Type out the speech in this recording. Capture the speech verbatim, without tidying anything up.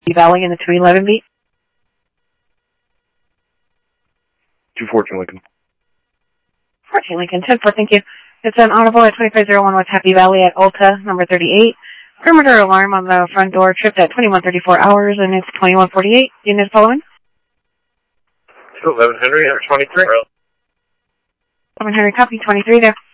Valley in the two eleven beat. two fourteen Lincoln. fourteen Lincoln, ten four, thank you. It's an audible at twenty-five oh one West Happy Valley at Ulta, number thirty-eight. Perimeter alarm on the front door tripped at twenty-one thirty-four hours, and it's twenty-one forty-eight. Unit following? two eleven Henry, twenty-three. eleven Henry, copy, twenty-three there.